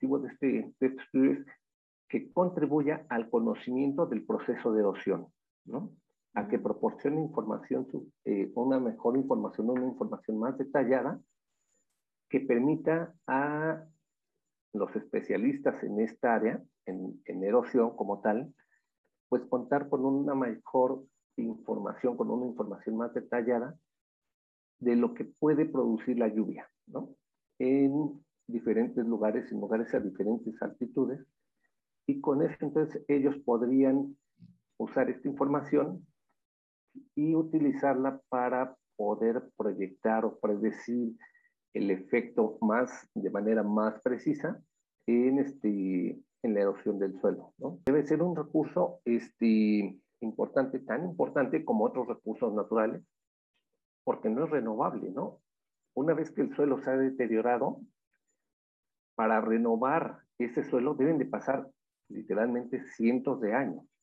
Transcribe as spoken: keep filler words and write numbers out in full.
objetivo de este, de este estudio es que contribuya al conocimiento del proceso de erosión, ¿no? A que proporcione información, eh, una mejor información, una información más detallada que permita a los especialistas en esta área, en, en erosión como tal, pues contar con una mejor información, con una información más detallada de lo que puede producir la lluvia, ¿no? En diferentes lugares, en lugares a diferentes altitudes, y con eso entonces ellos podrían usar esta información y utilizarla para poder proyectar o predecir el efecto más, de manera más precisa en, este, en la erosión del suelo, ¿no? Debe ser un recurso este, importante, tan importante como otros recursos naturales, porque no es renovable, ¿no? Una vez que el suelo se ha deteriorado, para renovar ese suelo deben de pasar literalmente cientos de años.